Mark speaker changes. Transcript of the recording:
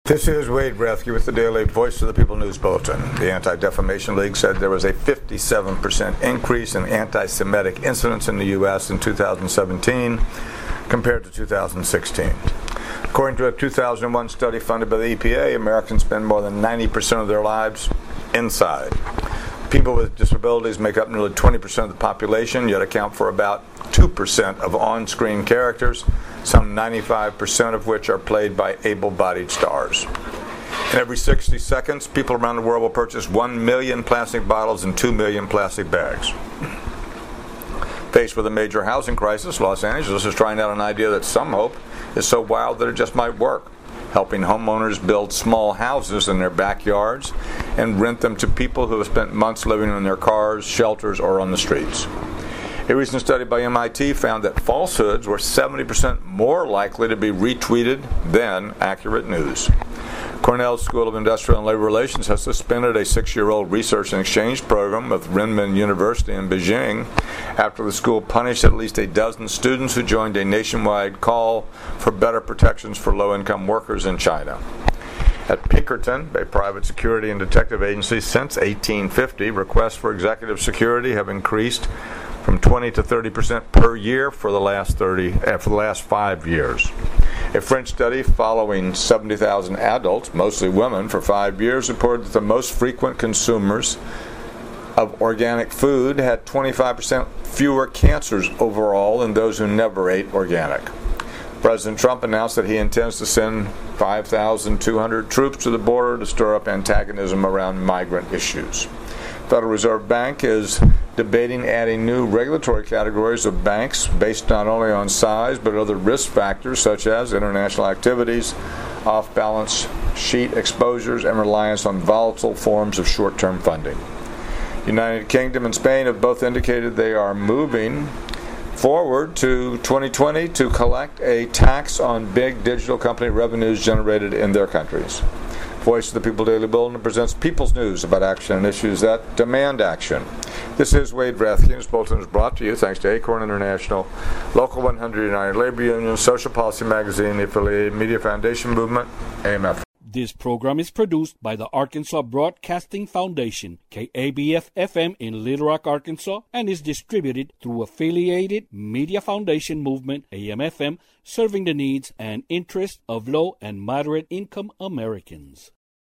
Speaker 1: This is Wade Rathke with the Daily Voice of the People News Bulletin. The Anti-Defamation League said there was a 57% increase in anti-Semitic incidents in the U.S. in 2017 compared to 2016. According to a 2001 study funded by the EPA, Americans spend more than 90% of their lives inside. People with disabilities make up nearly 20% of the population, yet account for about 2% of on-screen characters, some 95% of which are played by able-bodied stars. And every 60 seconds, people around the world will purchase 1 million plastic bottles and 2 million plastic bags. Faced with a major housing crisis, Los Angeles is trying out an idea that some hope is so wild that it just might work, helping homeowners build small houses in their backyards and rent them to people who have spent months living in their cars, shelters, or on the streets. A recent study by MIT found that falsehoods were 70% more likely to be retweeted than accurate news. Cornell School of Industrial and Labor Relations has suspended a 6-year-old research and exchange program with Renmin University in Beijing after the school punished at least a dozen students who joined a nationwide call for better protections for low-income workers in China. At Pinkerton, a private security and detective agency since 1850, requests for executive security have increased from 20 to 30% per year for the last 5 years. A French study following 70,000 adults, mostly women, for 5 years reported that the most frequent consumers of organic food had 25% fewer cancers overall than those who never ate organic. President Trump announced that he intends to send 5,200 troops to the border to stir up antagonism around migrant issues. Federal Reserve Bank is debating adding new regulatory categories of banks based not only on size but other risk factors such as international activities, off-balance sheet exposures, and reliance on volatile forms of short-term funding. The United Kingdom and Spain have both indicated they are moving forward to 2020 to collect a tax on big digital company revenues generated in their countries. Voice of the People Daily Bulletin presents People's News about action and issues that demand action. This is Wade Rathke. This bulletin is brought to you thanks to Acorn International, Local 100 United Labor Union, Social Policy Magazine, the affiliated Media Foundation Movement, AMF.
Speaker 2: This program is produced by the Arkansas Broadcasting Foundation, KABF-FM in Little Rock, Arkansas, and is distributed through affiliated Media Foundation Movement, AM-FM, serving the needs and interests of low and moderate income Americans.